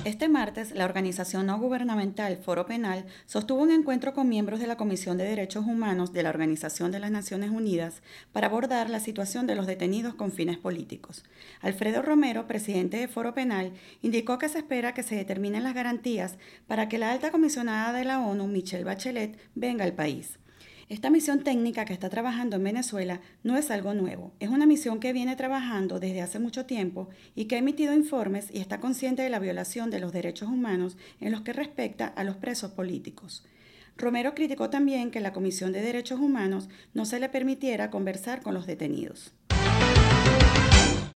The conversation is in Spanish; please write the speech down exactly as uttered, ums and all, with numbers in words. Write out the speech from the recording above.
Este martes, la organización no gubernamental Foro Penal sostuvo un encuentro con miembros de la Comisión de Derechos Humanos de la Organización de las Naciones Unidas para abordar la situación de los detenidos con fines políticos. Alfredo Romero, presidente de Foro Penal, indicó que se espera que se determinen las garantías para que la alta comisionada de la ONU, Michelle Bachelet, venga al país. Esta misión técnica que está trabajando en Venezuela no es algo nuevo, es una misión que viene trabajando desde hace mucho tiempo y que ha emitido informes y está consciente de la violación de los derechos humanos en los que respecta a los presos políticos. Romero criticó también que la Comisión de Derechos Humanos no se le permitiera conversar con los detenidos.